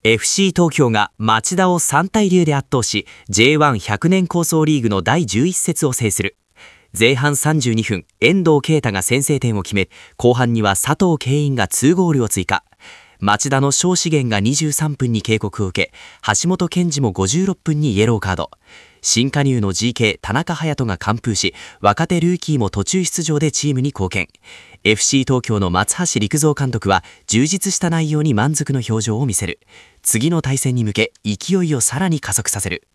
FC 東京が町田を3対0で圧倒し J1100 年構想リーグの第11節を制する。前半32分、遠藤啓太が先制点を決め、後半には佐藤慶印が2ゴールを追加。町田の庄資源が23分に警告を受け、橋本健二も56分にイエローカード。新加入の GK 田中隼人が完封し、若手ルーキーも途中出場でチームに貢献。 FC 東京の松橋陸三監督は充実した内容に満足の表情を見せる。次の対戦に向け勢いをさらに加速させる。